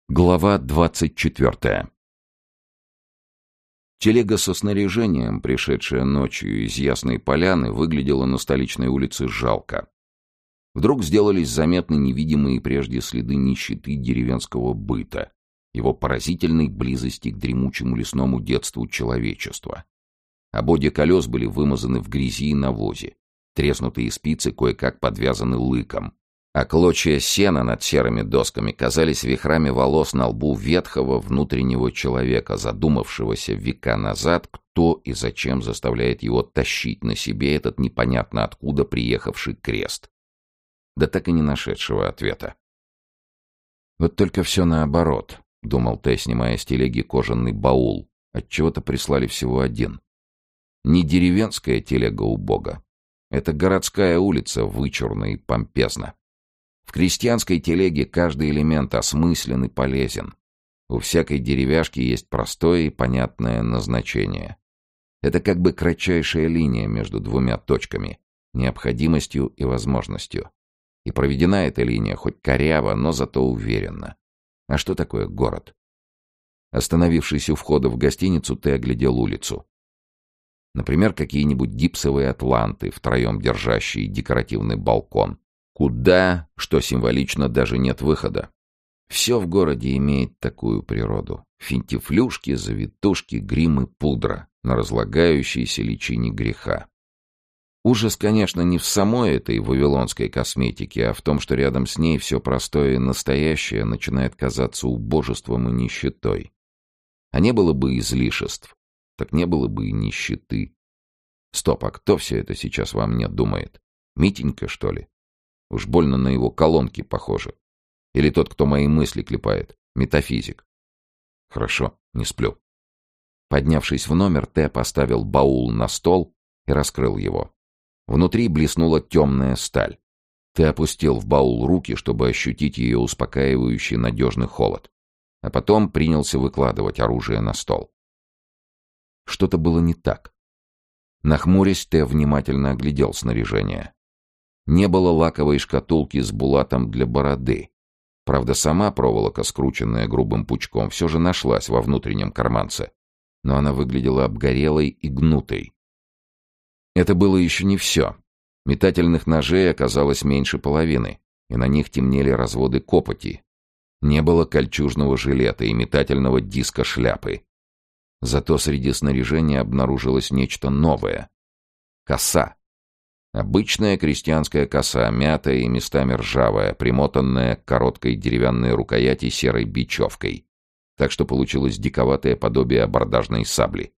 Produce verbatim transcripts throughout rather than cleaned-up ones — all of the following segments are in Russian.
Глава двадцать четвертая. Телега со снаряжением, пришедшая ночью из Ясной Поляны, выглядела на столичной улице жалко. Вдруг сделались заметны невидимые прежде следы нищеты деревенского быта, его поразительной близости к дремучему лесному детству человечества. Ободья колес были вымазаны в грязи и навозе, треснутые спицы кое-как подвязаны лыком, а клочья сена над серыми досками казались вихрами волос на лбу ветхого внутреннего человека, задумавшегося века назад, кто и зачем заставляет его тащить на себе этот непонятно откуда приехавший крест. Да так и не нашедшего ответа. «Вот только все наоборот», — думал Т, снимая с телеги кожаный баул. Отчего-то прислали всего один. Не деревенская телега у Бога. Это городская улица, вычурна и помпезна. В крестьянской телеге каждый элемент осмыслен и полезен. У всякой деревяшки есть простое и понятное назначение. Это как бы кратчайшая линия между двумя точками, необходимостью и возможностью. И проведена эта линия хоть коряво, но зато уверенно. А что такое город? Остановившись у входа в гостиницу, ты оглядел улицу. Например, какие-нибудь гипсовые атланты, втроем держащие декоративный балкон. Куда, что символично, даже нет выхода. Все в городе имеет такую природу. Финтифлюшки, завитушки, грим и пудра на разлагающейся личине греха. Ужас, конечно, не в самой этой вавилонской косметике, а в том, что рядом с ней все простое и настоящее начинает казаться убожеством и нищетой. А не было бы излишеств, так не было бы и нищеты. Стоп, а кто все это сейчас во мне думает? Митенька, что ли? Уж больно на его колонки похоже. Или тот, кто мои мысли клепает. Метафизик. Хорошо, не сплю. Поднявшись в номер, Т поставил баул на стол и раскрыл его. Внутри блеснула темная сталь. Т опустил в баул руки, чтобы ощутить ее успокаивающий надежный холод. А потом принялся выкладывать оружие на стол. Что-то было не так. Нахмурясь, Т внимательно оглядел снаряжение. Не было лаковой шкатулки с булатом для бороды. Правда, сама проволока, скрученная грубым пучком, все же нашлась во внутреннем карманце. Но она выглядела обгорелой и гнутой. Это было еще не все. Метательных ножей оказалось меньше половины, и на них темнели разводы копоти. Не было кольчужного жилета и метательного диска шляпы. Зато среди снаряжения обнаружилось нечто новое. Коса. Обычная крестьянская коса, мятая и местами ржавая, примотанная к короткой деревянной рукояти серой бечевкой, так что получилось диковатое подобие абордажной сабли.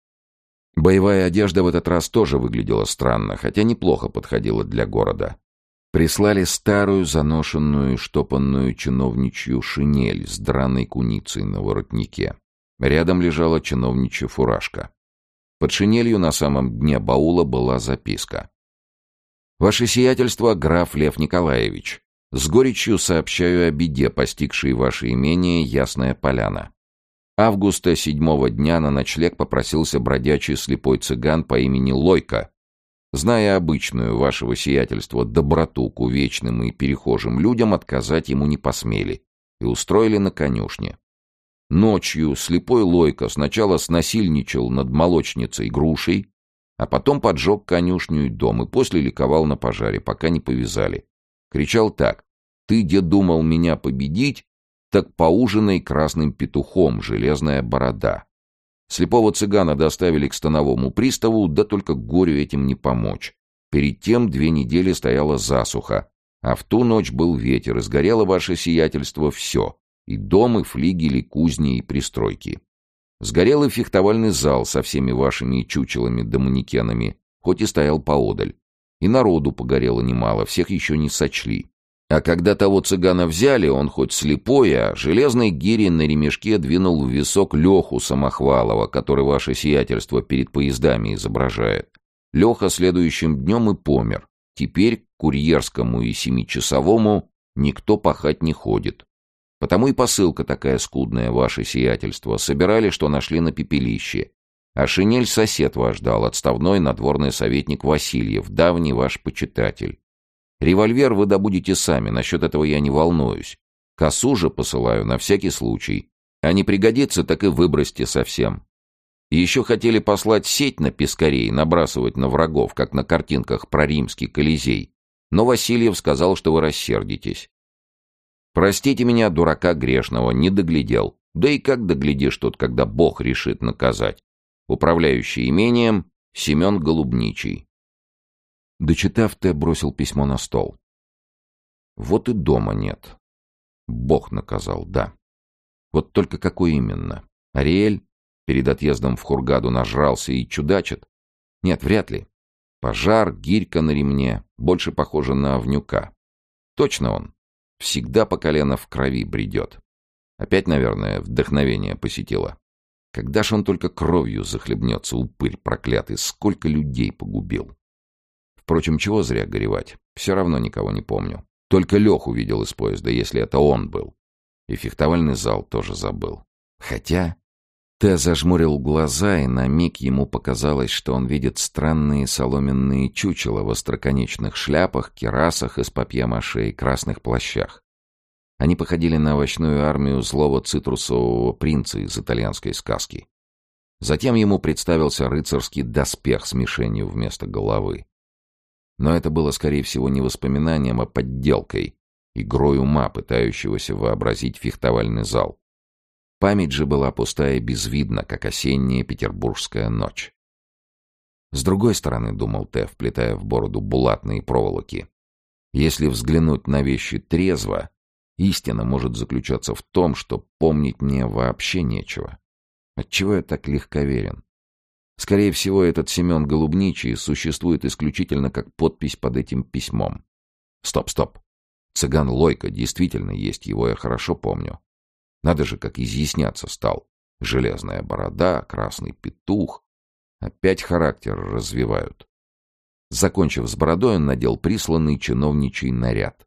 Боевая одежда в этот раз тоже выглядела странно, хотя неплохо подходила для города. Прислали старую, заношенную, штопанную чиновничью шинель с драной куницей на воротнике. Рядом лежала чиновничья фуражка. Под шинелью на самом дне баула была записка. «Ваше сиятельство, граф Лев Николаевич, с горечью сообщаю о беде, постигшей ваше имение Ясная Поляна. Августа седьмого дня на ночлег попросился бродячий слепой цыган по имени Лойко. Зная обычную вашего сиятельства доброту к увечным и перехожим людям, отказать ему не посмели и устроили на конюшне. Ночью слепой Лойко сначала снасильничал над молочницей Грушей, а потом поджег конюшню и дом, и после ликовал на пожаре, пока не повязали. Кричал так: «Ты, где думал меня победить, так поужинай красным петухом, железная борода». Слепого цыгана доставили к становому приставу, да только горю этим не помочь. Перед тем две недели стояла засуха, а в ту ночь был ветер, и сгорело ваше сиятельство все, и дом, и флигели, кузни, и пристройки. Сгорел и фехтовальный зал со всеми вашими чучелами да манекенами, хоть и стоял поодаль. И народу погорело немало, всех еще не сочли. А когда того цыгана взяли, он хоть слепой, а железной гири на ремешке двинул в висок Леху Самохвалова, который ваше сиятельство перед поездами изображает. Леха следующим днем и помер. Теперь к курьерскому и семичасовому никто пахать не ходит. Потому и посылка такая скудная, ваше сиятельство. Собирали, что нашли на пепелище. А шинель сосед ваш дал, отставной надворный советник Васильев, давний ваш почитатель. Револьвер вы добудете сами, насчет этого я не волнуюсь. Косу же посылаю на всякий случай. А не пригодится, так и выбросьте совсем. И еще хотели послать сеть на пескарей, набрасывать на врагов, как на картинках про римский Колизей. Но Васильев сказал, что вы рассердитесь. Простите меня, дурака грешного, не доглядел. Да и как доглядишь тут, когда Бог решит наказать? Управляющий имением Семен Голубничий. Дочитав, Т. бросил письмо на стол. Вот и дома нет. Бог наказал, да. Вот только какой именно? Ариэль перед отъездом в Хургаду нажрался и чудачит? Нет, вряд ли. Пожар, гирька на ремне, больше похоже на Овнюка. Точно он. Всегда по колено в крови бредет. Опять, наверное, вдохновение посетило. Когда ж он только кровью захлебнется, упырь проклятый, сколько людей погубил. Впрочем, чего зря горевать, все равно никого не помню. Только Леху видел из поезда, если это он был. И фехтовальный зал тоже забыл. Хотя... Т. зажмурил глаза, и на миг ему показалось, что он видит странные соломенные чучела в остроконечных шляпах, кирасах из папье-маше и красных плащах. Они походили на овощную армию злого цитрусового принца из итальянской сказки. Затем ему представился рыцарский доспех с мишенью вместо головы. Но это было, скорее всего, не воспоминанием, а подделкой, игрой ума, пытающегося вообразить фехтовальный зал. Память же была пустая и безвидна, как осенняя петербургская ночь. С другой стороны, думал Т., вплетая в бороду булатные проволоки, если взглянуть на вещи трезво, истина может заключаться в том, что помнить мне вообще нечего. Отчего я так легковерен? Скорее всего, этот Семен Голубничий существует исключительно как подпись под этим письмом. Стоп, стоп. Цыган Лойко действительно есть, его я хорошо помню. Надо же, как изъясняться стал. Железная борода, красный петух. Опять характер развивают. Закончив с бородой, он надел присланный чиновничий наряд.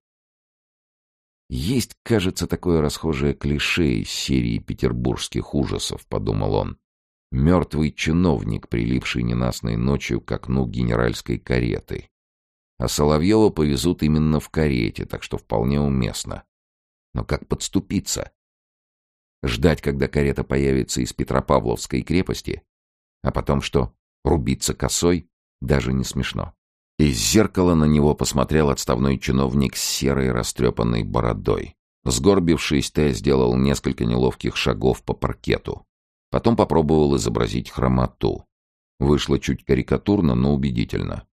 Есть, кажется, такое расхожее клише из серии петербургских ужасов, подумал он. Мертвый чиновник, прилипший ненастной ночью к окну генеральской кареты. А Соловьева повезут именно в карете, так что вполне уместно. Но как подступиться? Ждать, когда карета появится из Петропавловской крепости? А потом что, рубиться косой? Даже не смешно. Из зеркала на него посмотрел отставной чиновник с серой растрепанной бородой. Сгорбившись, Т. сделал несколько неловких шагов по паркету. Потом попробовал изобразить хромоту. Вышло чуть карикатурно, но убедительно.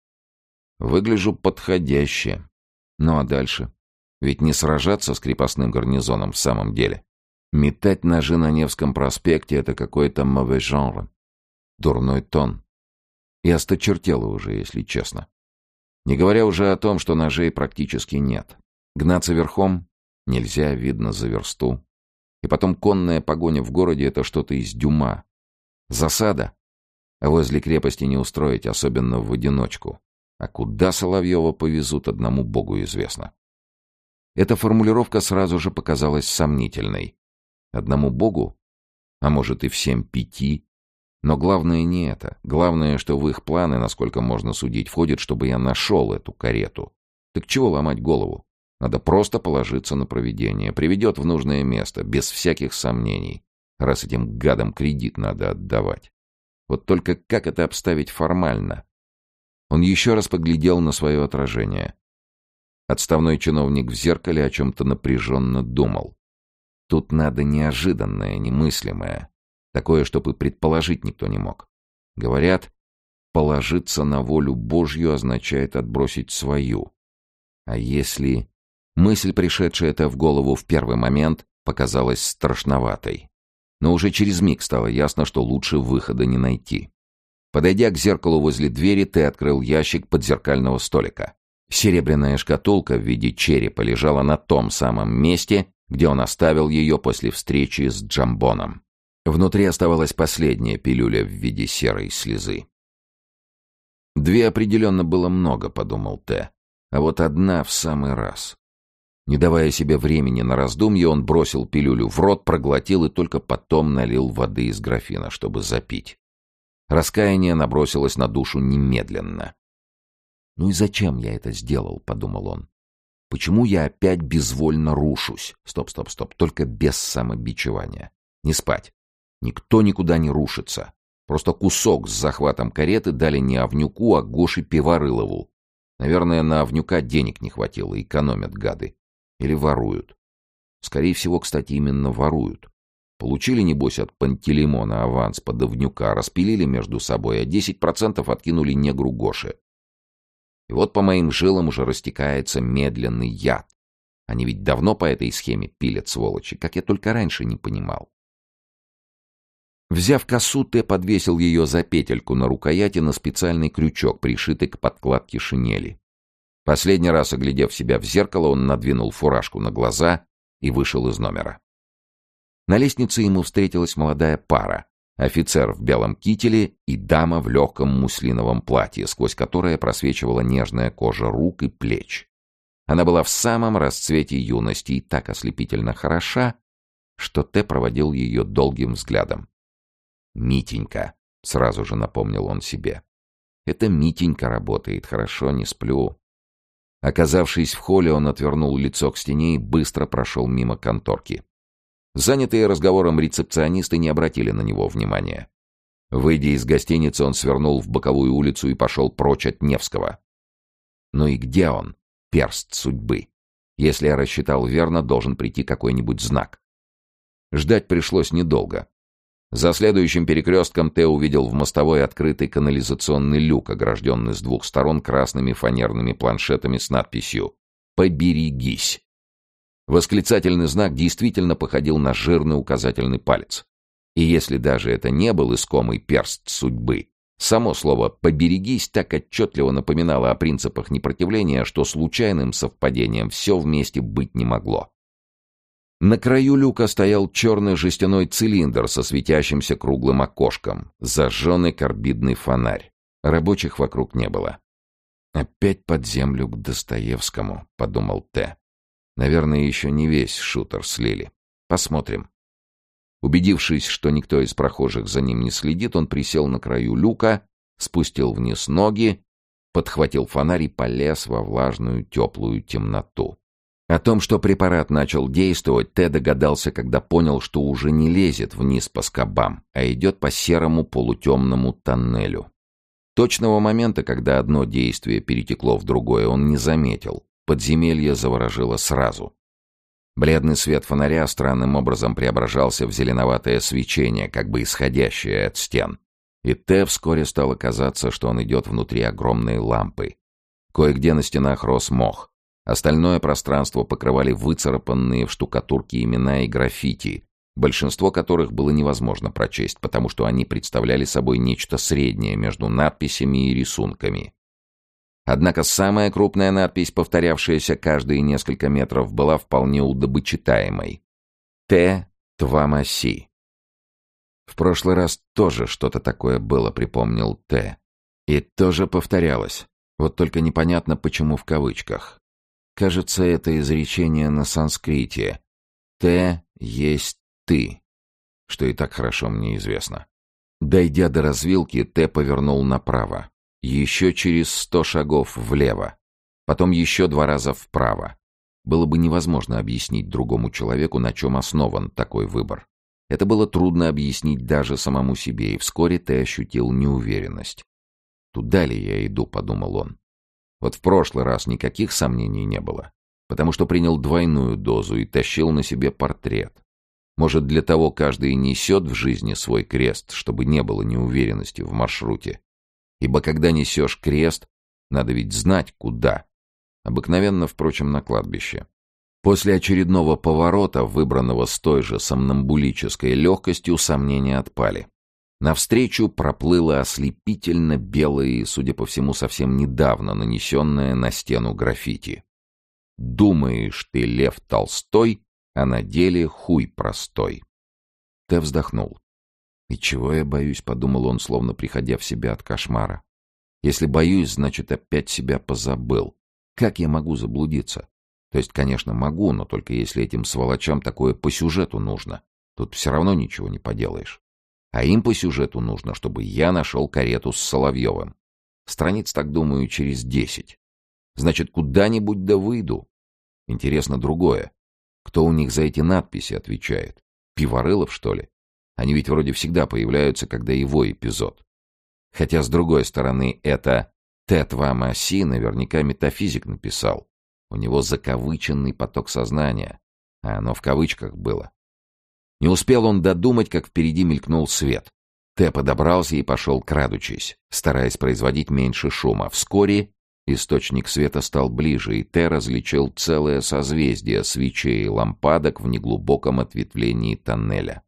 Выгляжу подходяще. Ну а дальше? Ведь не сражаться с крепостным гарнизоном в самом деле. Метать ножи на Невском проспекте — это какой-то mauvais genre. Дурной тон. И осточертело уже, если честно. Не говоря уже о том, что ножей практически нет. Гнаться верхом нельзя, видно за версту. И потом конная погоня в городе — это что-то из Дюма. Засада. А возле крепости не устроить, особенно в одиночку. А куда Соловьева повезут, одному богу известно. Эта формулировка сразу же показалась сомнительной. Одному богу? А может и всем пяти? Но главное не это. Главное, что в их планы, насколько можно судить, входит, чтобы я нашел эту карету. Так чего ломать голову? Надо просто положиться на провидение. Приведет в нужное место, без всяких сомнений. Раз этим гадам кредит надо отдавать. Вот только как это обставить формально? Он еще раз поглядел на свое отражение. Отставной чиновник в зеркале о чем-то напряженно думал. Тут надо неожиданное, немыслимое. Такое, чтобы предположить никто не мог. Говорят, положиться на волю Божью означает отбросить свою. А если... Мысль, пришедшая это в голову в первый момент, показалась страшноватой. Но уже через миг стало ясно, что лучше выхода не найти. Подойдя к зеркалу возле двери, Т. открыл ящик подзеркального столика. Серебряная шкатулка в виде черепа лежала на том самом месте, где он оставил ее после встречи с Джамбоном. Внутри оставалась последняя пилюля в виде серой слезы. Две определенно было много, подумал Т. А вот одна в самый раз. Не давая себе времени на раздумье, он бросил пилюлю в рот, проглотил и только потом налил воды из графина, чтобы запить. Раскаяние набросилось на душу немедленно. «Ну и зачем я это сделал?» — подумал он. Почему я опять безвольно рушусь? Стоп, стоп, стоп. Только без самобичевания. Не спать. Никто никуда не рушится. Просто кусок с захватом кареты дали не Овнюку, а Гоше Пиварылову. Наверное, на Овнюка денег не хватило, экономят гады. Или воруют. Скорее всего, кстати, именно воруют. Получили, небось, от Пантелеймона аванс под Овнюка, распилили между собой, а десять процентов откинули негру Гоше. И вот по моим жилам уже растекается медленный яд. Они ведь давно по этой схеме пилят, сволочи, как я только раньше не понимал. Взяв косу, Т подвесил ее за петельку на рукояти на специальный крючок, пришитый к подкладке шинели. Последний раз, оглядев себя в зеркало, он надвинул фуражку на глаза и вышел из номера. На лестнице ему встретилась молодая пара. Офицер в белом кителе и дама в легком муслиновом платье, сквозь которое просвечивала нежная кожа рук и плеч. Она была в самом расцвете юности и так ослепительно хороша, что Т проводил ее долгим взглядом. «Митенька», — сразу же напомнил он себе. «Это Митенька работает, хорошо, не сплю». Оказавшись в холле, он отвернул лицо к стене и быстро прошел мимо конторки. Занятые разговором рецепционисты не обратили на него внимания. Выйдя из гостиницы, он свернул в боковую улицу и пошел прочь от Невского. Ну и где он, перст судьбы? Если я рассчитал верно, должен прийти какой-нибудь знак. Ждать пришлось недолго. За следующим перекрестком Т увидел в мостовой открытый канализационный люк, огражденный с двух сторон красными фанерными планшетами с надписью «Поберегись». Восклицательный знак действительно походил на жирный указательный палец. И если даже это не был искомый перст судьбы, само слово «поберегись» так отчетливо напоминало о принципах непротивления, что случайным совпадением все вместе быть не могло. На краю люка стоял черный жестяной цилиндр со светящимся круглым окошком, зажженный карбидный фонарь. Рабочих вокруг не было. «Опять под землю к Достоевскому», — подумал Т. «Наверное, еще не весь шутер слили. Посмотрим». Убедившись, что никто из прохожих за ним не следит, он присел на краю люка, спустил вниз ноги, подхватил фонарь и полез во влажную теплую темноту. О том, что препарат начал действовать, Т догадался, когда понял, что уже не лезет вниз по скобам, а идет по серому полутемному тоннелю. Точного момента, когда одно действие перетекло в другое, он не заметил. Подземелье заворожило сразу. Бледный свет фонаря странным образом преображался в зеленоватое свечение, как бы исходящее от стен. И Т вскоре стало казаться, что он идет внутри огромной лампы. Кое-где на стенах рос мох. Остальное пространство покрывали выцарапанные в штукатурке имена и граффити, большинство которых было невозможно прочесть, потому что они представляли собой нечто среднее между надписями и рисунками. Однако самая крупная надпись, повторявшаяся каждые несколько метров, была вполне удобочитаемой. «Т. Твамаси». В прошлый раз тоже что-то такое было, припомнил Т. И тоже повторялось, вот только непонятно, почему в кавычках. Кажется, это изречение на санскрите. «Т есть ты», что и так хорошо мне известно. Дойдя до развилки, Т повернул направо. Еще через сто шагов влево. Потом еще два раза вправо. Было бы невозможно объяснить другому человеку, на чем основан такой выбор. Это было трудно объяснить даже самому себе, и вскоре Т ощутил неуверенность. «Туда ли я иду?» — подумал он. Вот в прошлый раз никаких сомнений не было, потому что принял двойную дозу и тащил на себе портрет. Может, для того каждый и несет в жизни свой крест, чтобы не было неуверенности в маршруте. Ибо когда несешь крест, надо ведь знать, куда. Обыкновенно, впрочем, на кладбище. После очередного поворота, выбранного с той же сомнамбулической легкостью, сомнения отпали. Навстречу проплыло ослепительно белое и, судя по всему, совсем недавно нанесенное на стену граффити. «Думаешь ты, Лев Толстой, а на деле хуй простой». Т вздохнул. «И чего я боюсь?» — подумал он, словно приходя в себя от кошмара. «Если боюсь, значит, опять себя позабыл. Как я могу заблудиться? То есть, конечно, могу, но только если этим сволочам такое по сюжету нужно. Тут все равно ничего не поделаешь. А им по сюжету нужно, чтобы я нашел карету с Соловьевым. Страниц, так думаю, через десять. Значит, куда-нибудь да выйду. Интересно другое. Кто у них за эти надписи отвечает? Пиворылов, что ли? Они ведь вроде всегда появляются, когда его эпизод. Хотя, с другой стороны, это Т-два-Маси наверняка метафизик написал. У него закавыченный поток сознания, а оно в кавычках было. Не успел он додумать, как впереди мелькнул свет. Т подобрался и пошел крадучись, стараясь производить меньше шума. Вскоре источник света стал ближе, и Т различил целое созвездие свечей и лампадок в неглубоком ответвлении тоннеля.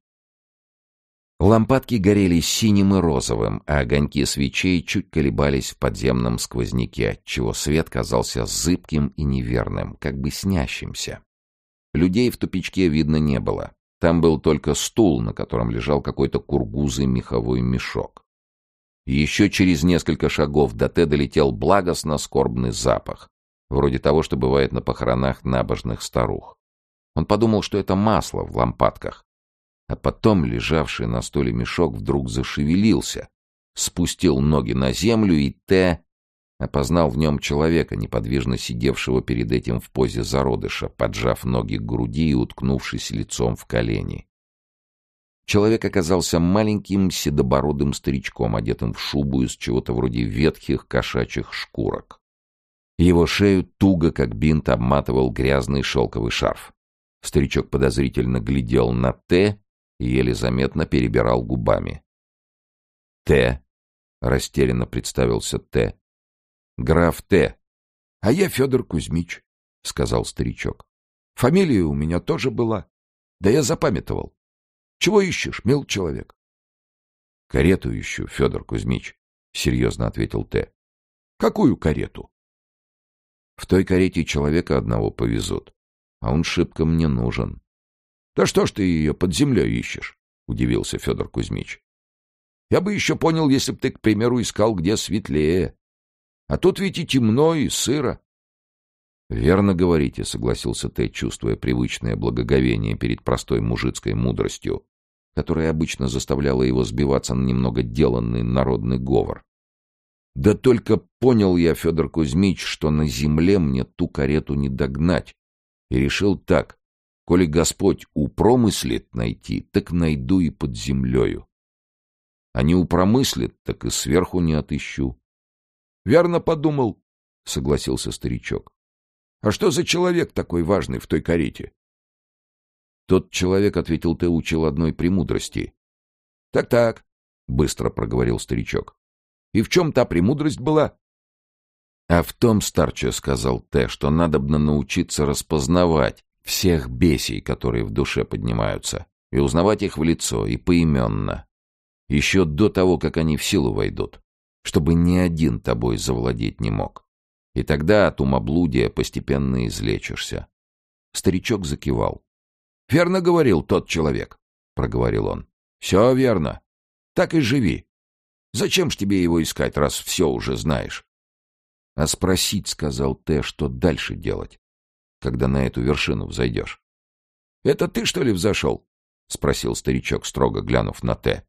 Лампадки горели синим и розовым, а огоньки свечей чуть колебались в подземном сквозняке, отчего свет казался зыбким и неверным, как бы снящимся. Людей в тупичке видно не было. Там был только стул, на котором лежал какой-то кургузый меховой мешок. Еще через несколько шагов до Т долетел благостно скорбный запах, вроде того, что бывает на похоронах набожных старух. Он подумал, что это масло в лампадках. А потом лежавший на столе мешок вдруг зашевелился, спустил ноги на землю, и Т опознал в нем человека, неподвижно сидевшего перед этим в позе зародыша, поджав ноги к груди и уткнувшись лицом в колени. Человек оказался маленьким седобородым старичком, одетым в шубу из чего-то вроде ветхих кошачьих шкурок. Его шею туго, как бинт, обматывал грязный шелковый шарф. Старичок подозрительно глядел на Т и еле заметно перебирал губами. «Т», — растерянно представился Т. «Граф Т». «А я Федор Кузьмич», — сказал старичок. «Фамилия у меня тоже была. Да я запамятовал. Чего ищешь, мил человек?» «Карету ищу, Федор Кузьмич», — серьезно ответил Т. «Какую карету?» «В той карете человека одного повезут, а он шибко мне нужен». «Да что ж ты ее под землей ищешь?» — удивился Федор Кузьмич. «Я бы еще понял, если б ты, к примеру, искал где светлее. А тут ведь и темно, и сыро». «Верно говорите», — согласился Т, чувствуя привычное благоговение перед простой мужицкой мудростью, которая обычно заставляла его сбиваться на немного деланный народный говор. «Да только понял я, Федор Кузьмич, что на земле мне ту карету не догнать, и решил так: коли Господь упромыслит найти, так найду и под землею. А не упромыслит, так и сверху не отыщу». «Верно подумал», — согласился старичок. «А что за человек такой важный в той карете?» «Тот человек, — ответил Т, — учил одной премудрости». «Так-так», — быстро проговорил старичок. «И в чем та премудрость была?» «А в том, старче, — сказал Т, — что надобно научиться распознавать всех бесей, которые в душе поднимаются, и узнавать их в лицо и поименно, еще до того, как они в силу войдут, чтобы ни один тобой завладеть не мог. И тогда от умоблудия постепенно излечишься». Старичок закивал. «Верно говорил тот человек», — проговорил он. «Все верно. Так и живи. Зачем ж тебе его искать, раз все уже знаешь?» «А спросить, — сказал Т, — что дальше делать, когда на эту вершину взойдешь?» «Это ты, что ли, взошел?» — спросил старичок, строго глянув на Т.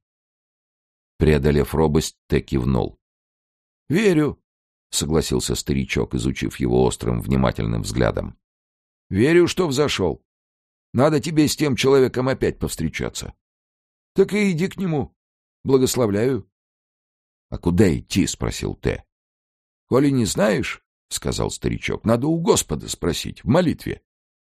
Преодолев робость, Т кивнул. «Верю», — согласился старичок, изучив его острым, внимательным взглядом. «Верю, что взошел. Надо тебе с тем человеком опять повстречаться. Так и иди к нему. Благословляю». «А куда идти?» — спросил Т. «Коли не знаешь, — сказал старичок, — надо у Господа спросить, в молитве».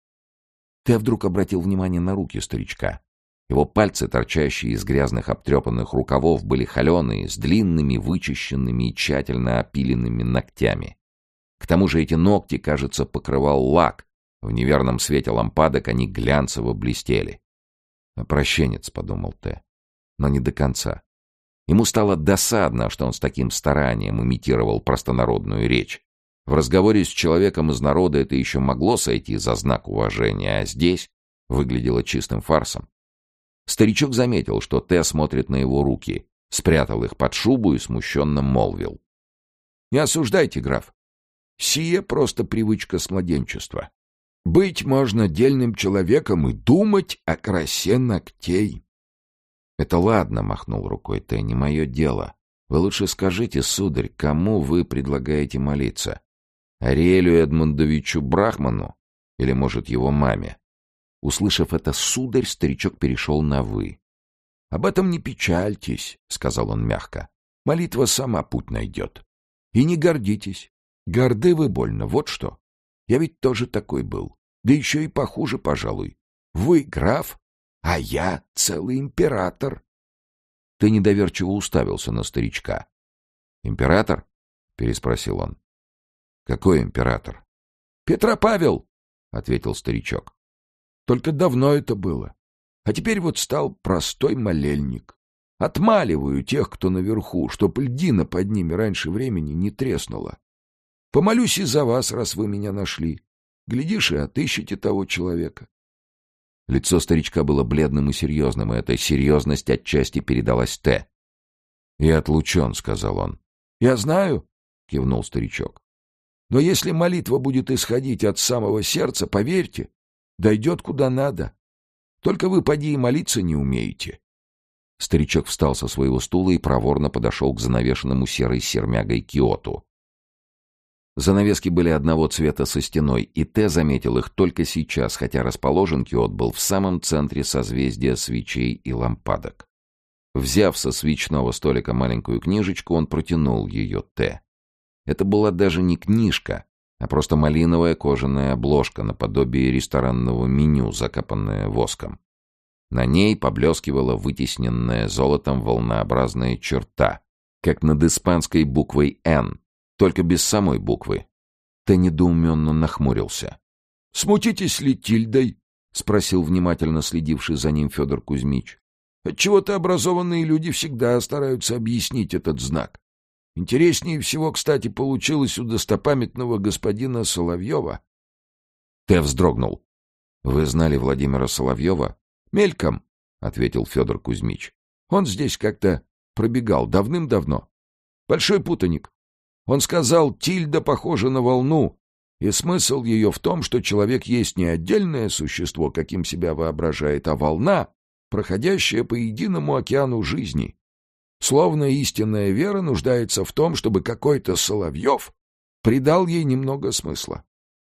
Т вдруг обратил внимание на руки старичка. Его пальцы, торчащие из грязных обтрепанных рукавов, были холеные, с длинными, вычищенными и тщательно опиленными ногтями. К тому же эти ногти, кажется, покрывал лак. В неверном свете лампадок они глянцево блестели. «Опрощенец», — подумал Т, — но не до конца. Ему стало досадно, что он с таким старанием имитировал простонародную речь. В разговоре с человеком из народа это еще могло сойти за знак уважения, а здесь выглядело чистым фарсом. Старичок заметил, что Т смотрит на его руки, спрятал их под шубу и смущенно молвил: «Не осуждайте, граф. Сие просто привычка с младенчества. Быть можно дельным человеком и думать о красе ногтей». «Это ладно, — махнул рукой Т, — не мое дело. Вы лучше скажите, сударь, кому вы предлагаете молиться? Ариэлю Эдмундовичу Брахману Или, может, его маме? Услышав это «сударь», старичок перешел на «вы». «Об этом не печальтесь», — сказал он мягко. «Молитва сама путь найдет. И не гордитесь. Горды вы больно, вот что. Я ведь тоже такой был. Да еще и похуже, пожалуй. Вы граф, а я целый император». Ты недоверчиво уставился на старичка. «Император?» — переспросил он. «Какой император?» «Петропавел», — ответил старичок. «Только давно это было. А теперь вот стал простой молельник. Отмаливаю тех, кто наверху, чтоб льдина под ними раньше времени не треснула. Помолюсь и за вас, раз вы меня нашли. Глядишь, и отыщете того человека». Лицо старичка было бледным и серьезным, и эта серьезность отчасти передалась Т. «Я отлучен», — сказал он. «Я знаю», — кивнул старичок. «Но если молитва будет исходить от самого сердца, поверьте, дойдет куда надо. Только вы поди и молиться не умеете». Старичок встал со своего стула и проворно подошел к занавешенному серой сермягой киоту. Занавески были одного цвета со стеной, и Т заметил их только сейчас, хотя расположен киот был в самом центре созвездия свечей и лампадок. Взяв со свечного столика маленькую книжечку, он протянул ее Т. Это была даже не книжка, а просто малиновая кожаная обложка наподобие ресторанного меню, закапанная воском. На ней поблескивала вытесненная золотом волнообразная черта, как над испанской буквой «Н», только без самой буквы. Т недоуменно нахмурился. — Смутитесь ли тильдой? — спросил внимательно следивший за ним Федор Кузьмич. — Отчего-то образованные люди всегда стараются объяснить этот знак. Интереснее всего, кстати, получилось у достопамятного господина Соловьева. Т вздрогнул. — Вы знали Владимира Соловьева? — Мельком, — ответил Федор Кузьмич. — Он здесь как-то пробегал давным-давно. Большой путаник. Он сказал, тильда похожа на волну, и смысл ее в том, что человек есть не отдельное существо, каким себя воображает, а волна, проходящая по единому океану жизни. Словно истинная вера нуждается в том, чтобы какой-то Соловьев придал ей немного смысла.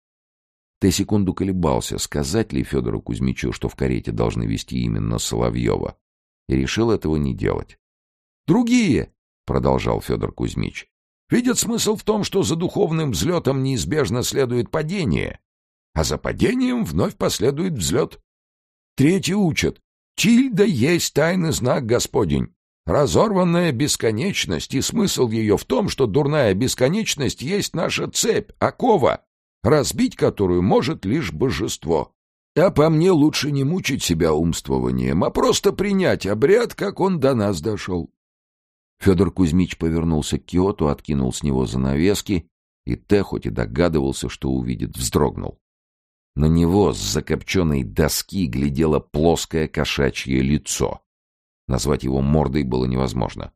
Ты секунду колебался, сказать ли Федору Кузьмичу, что в карете должны везти именно Соловьева, и решил этого не делать. «Другие», — продолжал Федор Кузьмич, — «видят смысл в том, что за духовным взлетом неизбежно следует падение, а за падением вновь последует взлет. Третьи учат, тильда есть тайный знак Господень, разорванная бесконечность, и смысл ее в том, что дурная бесконечность есть наша цепь, окова, разбить которую может лишь божество. А по мне лучше не мучить себя умствованием, а просто принять обряд, как он до нас дошел». Федор Кузьмич повернулся к киоту, откинул с него занавески, и Т, хоть и догадывался, что увидит, вздрогнул. На него с закопченной доски глядело плоское кошачье лицо. Назвать его мордой было невозможно.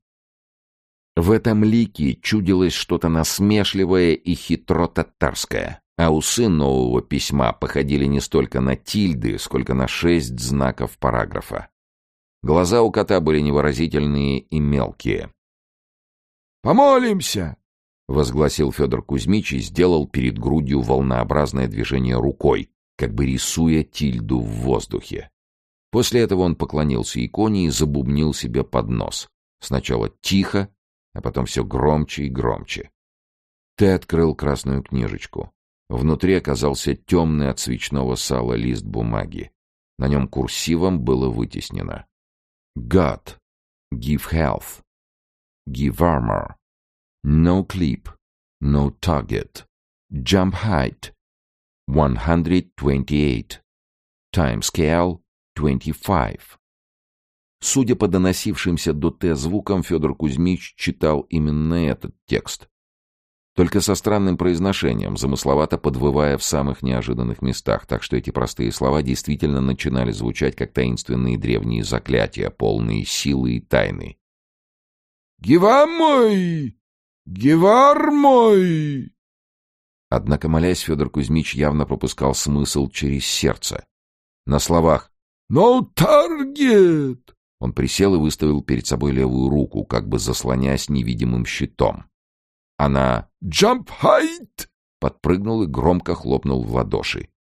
В этом лике чудилось что-то насмешливое и хитро-татарское, а усы нового письма походили не столько на тильды, сколько на шесть знаков параграфа. Глаза у кота были невыразительные и мелкие. «Помолимся!» — возгласил Федор Кузьмич и сделал перед грудью волнообразное движение рукой, как бы рисуя тильду в воздухе. После этого он поклонился иконе и забубнил себе под нос. Сначала тихо, а потом все громче и громче. Ты открыл красную книжечку. Внутри оказался темный от свечного сала лист бумаги. На нем курсивом было вытеснено: God, give health, give armor, no clip, no target, jump height, one hundred twenty-eight, time scale twenty-five. Судя по доносившимся до Т звукам, Федор Кузьмич читал именно этот текст. Только со странным произношением, замысловато подвывая в самых неожиданных местах, так что эти простые слова действительно начинали звучать как таинственные древние заклятия, полные силы и тайны. «Гева мой! Гевар мой!» Однако, молясь, Федор Кузьмич явно пропускал смысл через сердце. На словах «No target!» он присел и выставил перед собой левую руку, как бы заслоняясь невидимым щитом. Она «Jump height!» подпрыгнул и громко хлопнул в ладоши.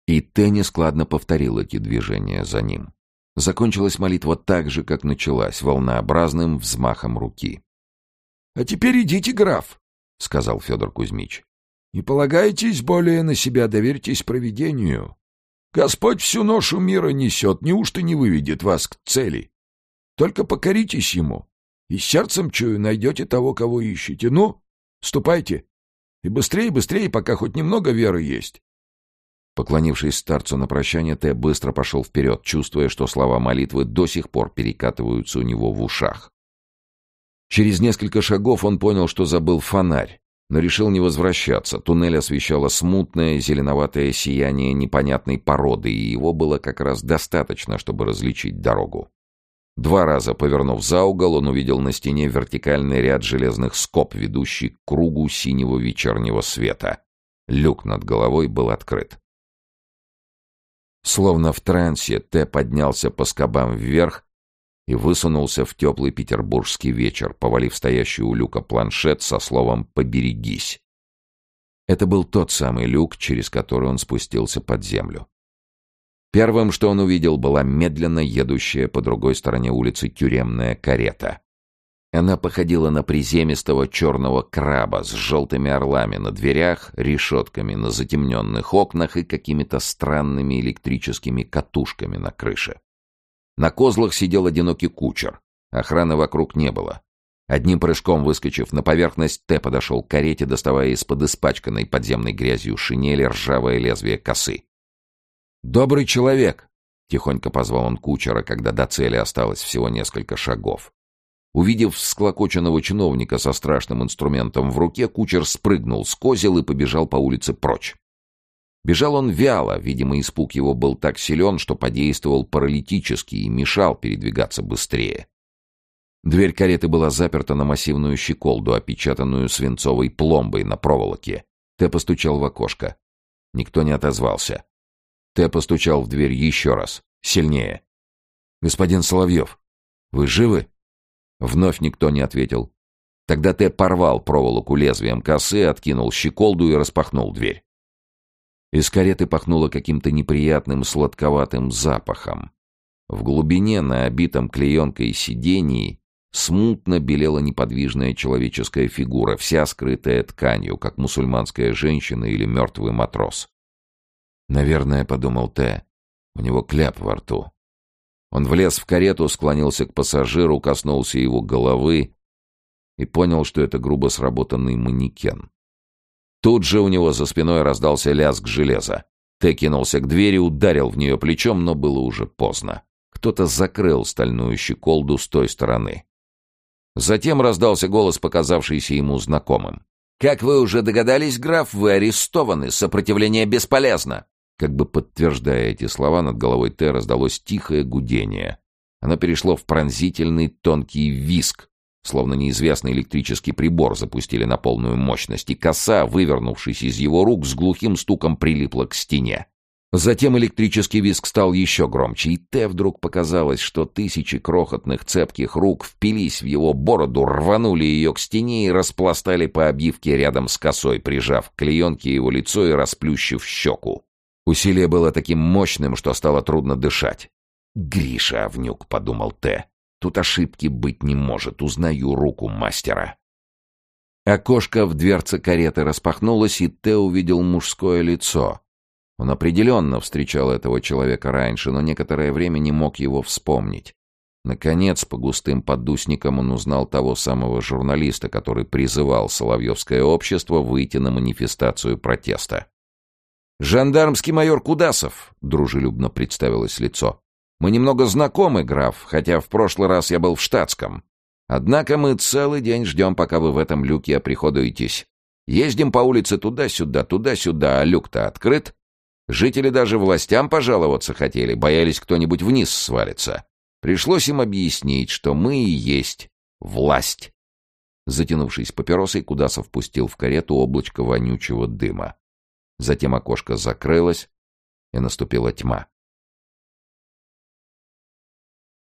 И Т нескладно повторил эти движения за ним. Закончилась молитва так же, как началась, волнообразным взмахом руки. — А теперь идите, граф, — сказал Федор Кузьмич. — Не полагайтесь более на себя, доверьтесь провидению. Господь всю ношу мира несет, неужто не выведет вас к цели? Только покоритесь ему, и сердцем, чую, найдете того, кого ищете. Ну, ступайте, и быстрее, быстрее, пока хоть немного веры есть. Поклонившись старцу на прощание, Т быстро пошел вперед, чувствуя, что слова молитвы до сих пор перекатываются у него в ушах. Через несколько шагов он понял, что забыл фонарь, но решил не возвращаться. Туннель освещало смутное зеленоватое сияние непонятной породы, и его было как раз достаточно, чтобы различить дорогу. Два раза повернув за угол, он увидел на стене вертикальный ряд железных скоб, ведущий к кругу синего вечернего света. Люк над головой был открыт. Словно в трансе, Т поднялся по скобам вверх и высунулся в теплый петербургский вечер, повалив стоящий у люка планшет со словом «поберегись». Это был тот самый люк, через который он спустился под землю. Первым, что он увидел, была медленно едущая по другой стороне улицы тюремная карета. Она походила на приземистого черного краба с желтыми орлами на дверях, решетками на затемненных окнах и какими-то странными электрическими катушками на крыше. На козлах сидел одинокий кучер. Охраны вокруг не было. Одним прыжком выскочив на поверхность, Т подошел к карете, доставая из-под испачканной подземной грязью шинели ржавое лезвие косы. «Добрый человек!» — тихонько позвал он кучера, когда до цели осталось всего несколько шагов. Увидев всклокоченного чиновника со страшным инструментом в руке, кучер спрыгнул с козел и побежал по улице прочь. Бежал он вяло, видимо, испуг его был так силен, что подействовал паралитически и мешал передвигаться быстрее. Дверь кареты была заперта на массивную щеколду, опечатанную свинцовой пломбой на проволоке. Т постучал в окошко. Никто не отозвался. Т постучал в дверь еще раз, сильнее. «Господин Соловьев, вы живы?» Вновь никто не ответил. Тогда Т порвал проволоку лезвием косы, откинул щеколду и распахнул дверь. Из кареты пахнуло каким-то неприятным сладковатым запахом. В глубине, на обитом клеенкой сидении, смутно белела неподвижная человеческая фигура, вся скрытая тканью, как мусульманская женщина или мертвый матрос. «Наверное, — подумал Т, — у него кляп во рту». Он влез в карету, склонился к пассажиру, коснулся его головы и понял, что это грубо сработанный манекен. Тут же у него за спиной раздался лязг железа. Т кинулся к двери, ударил в нее плечом, но было уже поздно. Кто-то закрыл стальную щеколду с той стороны. Затем раздался голос, показавшийся ему знакомым. «Как вы уже догадались, граф, вы арестованы, сопротивление бесполезно!» Как бы подтверждая эти слова, над головой Т раздалось тихое гудение. Оно перешло в пронзительный тонкий визг, словно неизвестный электрический прибор запустили на полную мощность, и коса, вывернувшись из его рук, с глухим стуком прилипла к стене. Затем электрический визг стал еще громче, и Т вдруг показалось, что тысячи крохотных цепких рук впились в его бороду, рванули ее к стене и распластали по обивке рядом с косой, прижав к клеенке его лицо и расплющив щеку. Усилие было таким мощным, что стало трудно дышать. «Гриша Авнюк», — подумал Т. «Тут ошибки быть не может, узнаю руку мастера». Окошко в дверце кареты распахнулось, и Т увидел мужское лицо. Он определенно встречал этого человека раньше, но некоторое время не мог его вспомнить. Наконец, по густым поддусникам он узнал того самого журналиста, который призывал Соловьевское общество выйти на манифестацию протеста. «Жандармский майор Кудасов», — дружелюбно представилось лицо. «Мы немного знакомы, граф, хотя в прошлый раз я был в штатском. Однако мы целый день ждем, пока вы в этом люке оприходуетесь. Ездим по улице туда-сюда, туда-сюда, а люк-то открыт. Жители даже властям пожаловаться хотели, боялись, кто-нибудь вниз свалится. Пришлось им объяснить, что мы и есть власть». Затянувшись папиросой, Кудасов пустил в карету облачко вонючего дыма. Затем окошко закрылось, и наступила тьма.